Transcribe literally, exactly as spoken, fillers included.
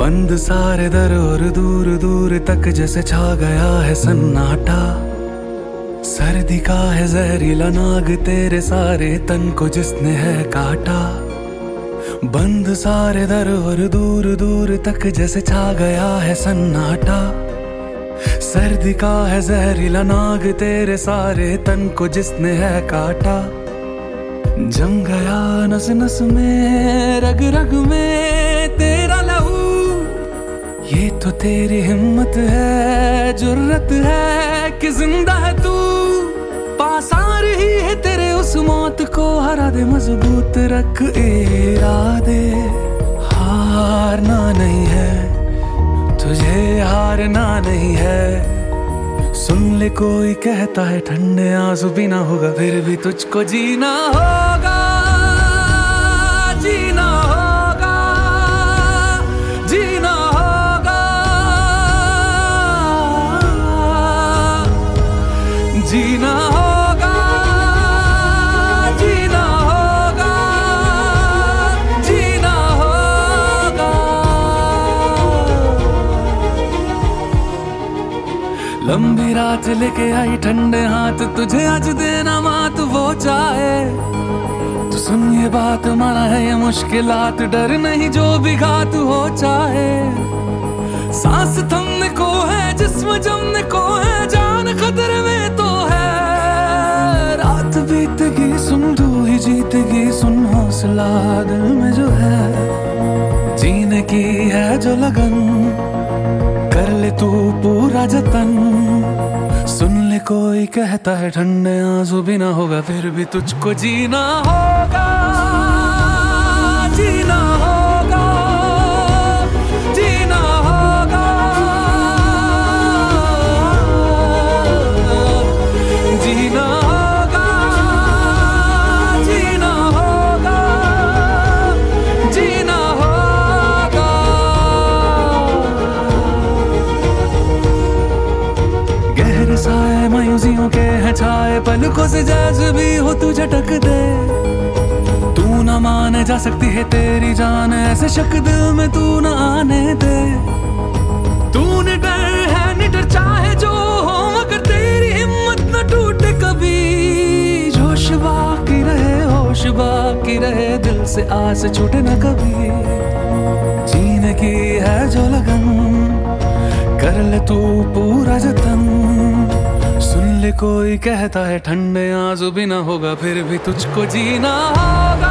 बंद सारे दर और दूर दूर तक जैसे छा गया है सन्नाटा। सर्दी का है जहरीला नाग तेरे सारे तन को जिसने है काटा। बंद सारे दर और दूर दूर तक जैसे छा गया है सन्नाटा। सर्दी का है जहरीला नाग तेरे सारे तन को जिसने है काटा। जम गया नस नस में रग रग में तेरा लहू। ये तो तेरी हिम्मत है, जुर्रत है कि जिंदा है तू। पास आ रही है तेरे उस मौत को हरा दे, मजबूत रख इरादे। हारना नहीं है तुझे, हारना नहीं है। सुन ले कोई कहता है ठंडे आंसू भी ना होगा, फिर भी तुझको जीना होगा। जीना होगा, जीना होगा, जीना होगा, जीना होगा, जीना होगा। लंबी रात लेके आई ठंडे हाथ, तुझे आज देना मात वो चाहे। तो सुन ये बात, माना है ये मुश्किलात, डर नहीं जो भी घात हो चाहे। सांस थमने को है, जिस्म जमने को है, जान खतरे में तो है। रात बीतेगी सुन तू ही जीतेगी, सुन हौसला दिल में जो है। जीने की है जो लगन, कर ले तू पूरा जतन। सुन ले कोई कहता है ठंडे आंसू भी ना होगा, फिर भी तुझको जीना होगा। जीना होगा, जीना होगा, जीना होगा, जीना होगा, जीना होगा। गहरे साए मायूसियों के हैं छाए, पलकों से जैसे भी हो तू झटक दे। तू ना माने जा सकती है तेरी जान, ऐसे शक दिल में तू ना आने दे। तूने डर है निडर चाहे जो हो, मगर तेरी हिम्मत न टूटे कभी। जोश बाकी रहे, होश बाकी रहे, दिल से आस छूटे न कभी। जीने की है जो लगन, कर ले तू पूरा जतन। सुन ले कोई कहता है ठंडे आंसू भी ना होगा, फिर भी तुझको जीना होगा।